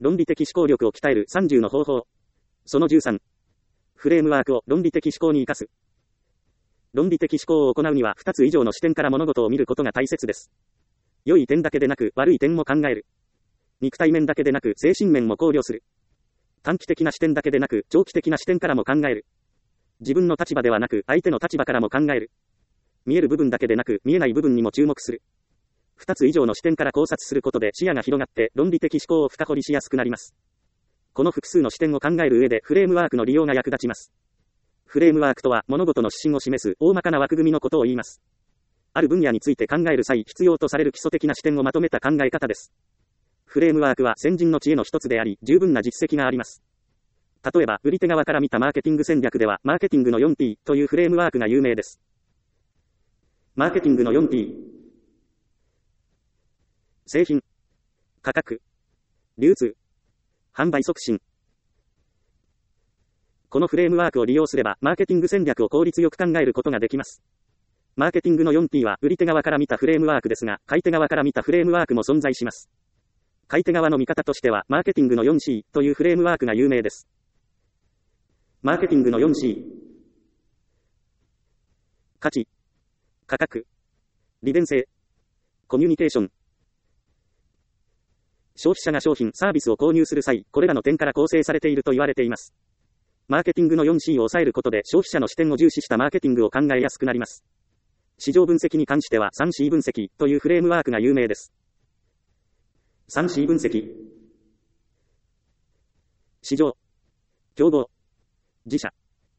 論理的思考力を鍛える30の方法。その13。フレームワークを論理的思考に生かす。論理的思考を行うには2つ以上の視点から物事を見ることが大切です。良い点だけでなく悪い点も考える。肉体面だけでなく精神面も考慮する。短期的な視点だけでなく長期的な視点からも考える。自分の立場ではなく相手の立場からも考える。見える部分だけでなく見えない部分にも注目する。2つ以上の視点から考察することで視野が広がって論理的思考を深掘りしやすくなります。この複数の視点を考える上でフレームワークの利用が役立ちます。フレームワークとは物事の指針を示す大まかな枠組みのことを言います。ある分野について考える際必要とされる基礎的な視点をまとめた考え方です。フレームワークは先人の知恵の一つであり、十分な実績があります。例えば、売り手側から見たマーケティング戦略では、マーケティングの 4T というフレームワークが有名です。マーケティングの 4T。製品、価格、流通、販売促進。このフレームワークを利用すれば、マーケティング戦略を効率よく考えることができます。マーケティングの 4T は売り手側から見たフレームワークですが、買い手側から見たフレームワークも存在します。買い手側の見方としては、マーケティングの 4C というフレームワークが有名です。マーケティングの 4C。価値、価格、利便性、コミュニケーション。消費者が商品、サービスを購入する際、これらの点から構成されていると言われています。マーケティングの 4C を抑えることで消費者の視点を重視したマーケティングを考えやすくなります。市場分析に関しては 3C 分析というフレームワークが有名です。3C 分析。市場、競合、自社。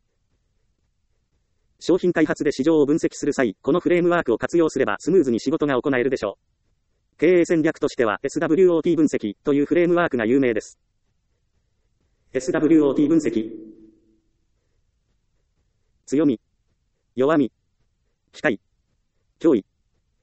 商品開発で市場を分析する際、このフレームワークを活用すればスムーズに仕事が行えるでしょう。経営戦略としては SWOT 分析というフレームワークが有名です。SWOT 分析。強み、弱み、機会、脅威。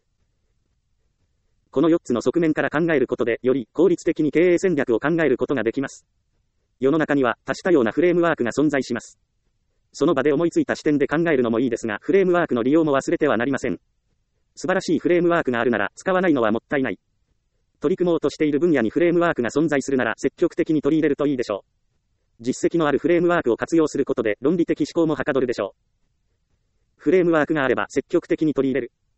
この4つの側面から考えることで、より効率的に経営戦略を考えることができます。世の中には多種多様なフレームワークが存在します。その場で思いついた視点で考えるのもいいですが、フレームワークの利用も忘れてはなりません。素晴らしいフレームワークがあるなら、使わないのはもったいない。取り組もうとしている分野にフレームワークが存在するなら、積極的に取り入れるといいでしょう。実績のあるフレームワークを活用することで、論理的思考もはかどるでしょう。フレームワークがあれば積極的に取り入れる。